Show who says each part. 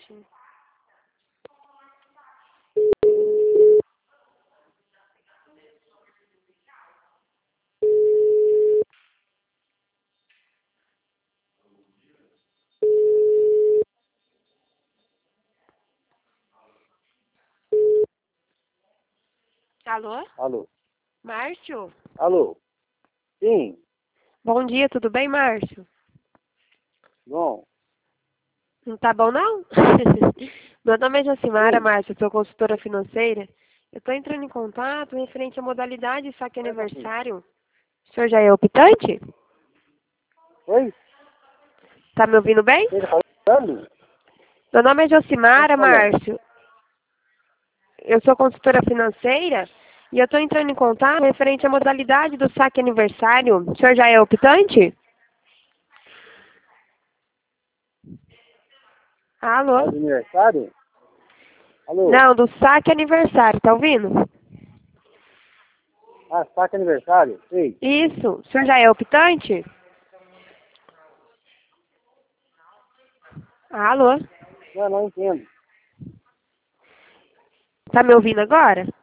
Speaker 1: Sim. Alô?
Speaker 2: Alô?
Speaker 1: Márcio?
Speaker 2: Alô? Sim,
Speaker 1: Bom dia, tudo bem, Márcio?
Speaker 2: bom,
Speaker 1: Não tá bom, não? Meu nome é Jacimara,
Speaker 2: sim.
Speaker 1: Márcio, sou consultora financeira. Eu estou entrando em contato referente à modalidade saque aniversário. O senhor já é optante?
Speaker 2: Oi?
Speaker 1: Tá me ouvindo bem?
Speaker 2: Quem tá falando?
Speaker 1: Meu nome é
Speaker 2: Quem tá
Speaker 1: Jacimara,
Speaker 2: falando?
Speaker 1: Márcio. Eu sou consultora financeira e eu estou entrando em contato referente à modalidade do saque aniversário. O senhor já é optante?
Speaker 2: Ah,
Speaker 1: Alô?
Speaker 2: de aniversário? Alô?
Speaker 1: Não, do saque aniversário, tá ouvindo?
Speaker 2: Ah, saque aniversário? Sim.
Speaker 1: Isso. O senhor já é optante? Alô?
Speaker 2: Não entendo.
Speaker 1: Tá me ouvindo agora?